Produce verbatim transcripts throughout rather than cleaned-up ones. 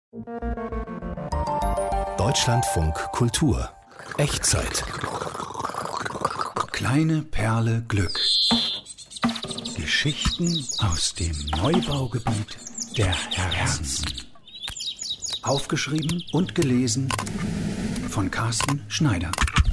Deutschlandfunk Kultur. Echtzeit. Kleine Perle Glück. Geschichten aus dem Neubaugebiet der Herzen. Aufgeschrieben und gelesen von Carsten Schneider.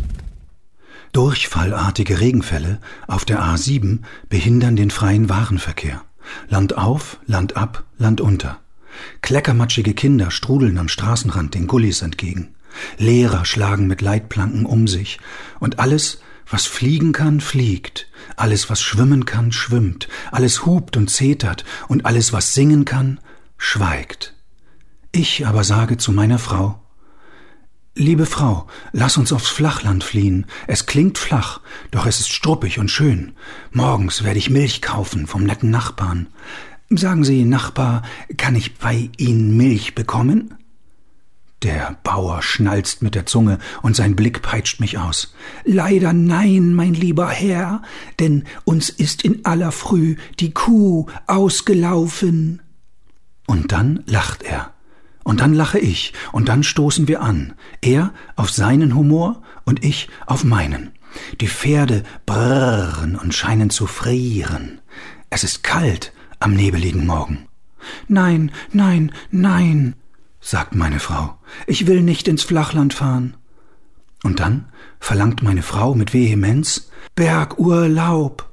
Durchfallartige Regenfälle auf der A sieben behindern den freien Warenverkehr. Land auf, Land ab, Land unter. Kleckermatschige Kinder strudeln am Straßenrand den Gullis entgegen. Lehrer schlagen mit Leitplanken um sich. Und alles, was fliegen kann, fliegt. Alles, was schwimmen kann, schwimmt. Alles hupt und zetert. Und alles, was singen kann, schweigt. Ich aber sage zu meiner Frau: Liebe Frau, lass uns aufs Flachland fliehen. Es klingt flach, doch es ist struppig und schön. Morgens werde ich Milch kaufen vom netten Nachbarn. Sagen Sie, Nachbar, kann ich bei Ihnen Milch bekommen? Der Bauer schnalzt mit der Zunge und sein Blick peitscht mich aus. Leider nein, mein lieber Herr, denn uns ist in aller Früh die Kuh ausgelaufen. Und dann lacht er. Und dann lache ich, und dann stoßen wir an. Er auf seinen Humor und ich auf meinen. Die Pferde brrren und scheinen zu frieren. Es ist kalt am nebeligen Morgen. Nein, nein, nein, sagt meine Frau. Ich will nicht ins Flachland fahren. Und dann verlangt meine Frau mit Vehemenz: Bergurlaub.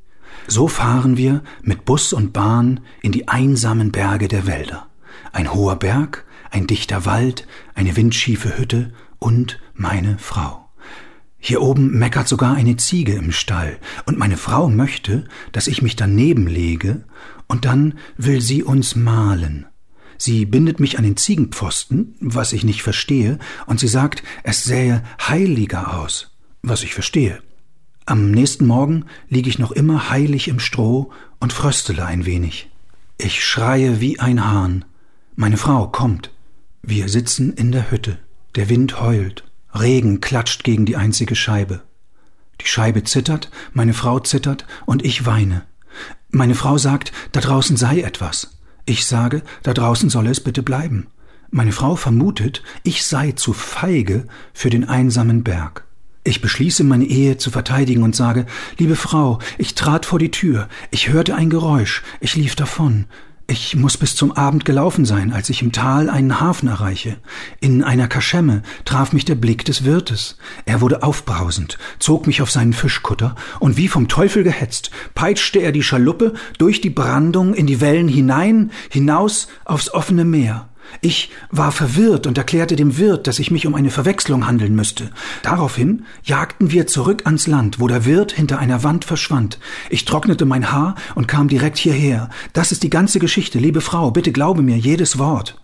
So fahren wir mit Bus und Bahn in die einsamen Berge der Wälder. Ein hoher Berg, ein dichter Wald, eine windschiefe Hütte und meine Frau. Hier oben meckert sogar eine Ziege im Stall, und meine Frau möchte, dass ich mich daneben lege, und dann will sie uns malen. Sie bindet mich an den Ziegenpfosten, was ich nicht verstehe, und sie sagt, es sähe heiliger aus, was ich verstehe. Am nächsten Morgen liege ich noch immer heilig im Stroh und fröstele ein wenig. Ich schreie wie ein Hahn. Meine Frau kommt. Wir sitzen in der Hütte. Der Wind heult. Regen klatscht gegen die einzige Scheibe. Die Scheibe zittert, meine Frau zittert und ich weine. Meine Frau sagt, da draußen sei etwas. Ich sage, da draußen solle es bitte bleiben. Meine Frau vermutet, ich sei zu feige für den einsamen Berg. Ich beschließe, meine Ehe zu verteidigen und sage, liebe Frau, ich trat vor die Tür, ich hörte ein Geräusch, ich lief davon. Ich muss bis zum Abend gelaufen sein, als ich im Tal einen Hafen erreiche. In einer Kaschemme traf mich der Blick des Wirtes. Er wurde aufbrausend, zog mich auf seinen Fischkutter, und wie vom Teufel gehetzt, peitschte er die Schaluppe durch die Brandung in die Wellen hinein, hinaus aufs offene Meer. Ich war verwirrt und erklärte dem Wirt, dass ich mich um eine Verwechslung handeln müsste. Daraufhin jagten wir zurück ans Land, wo der Wirt hinter einer Wand verschwand. Ich trocknete mein Haar und kam direkt hierher. Das ist die ganze Geschichte, liebe Frau, bitte glaube mir jedes Wort.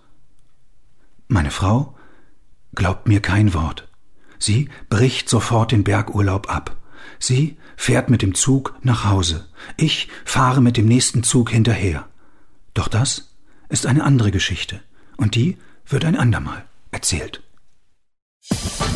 Meine Frau glaubt mir kein Wort. Sie bricht sofort den Bergurlaub ab. Sie fährt mit dem Zug nach Hause. Ich fahre mit dem nächsten Zug hinterher. Doch das ist eine andere Geschichte. Und die wird ein andermal erzählt.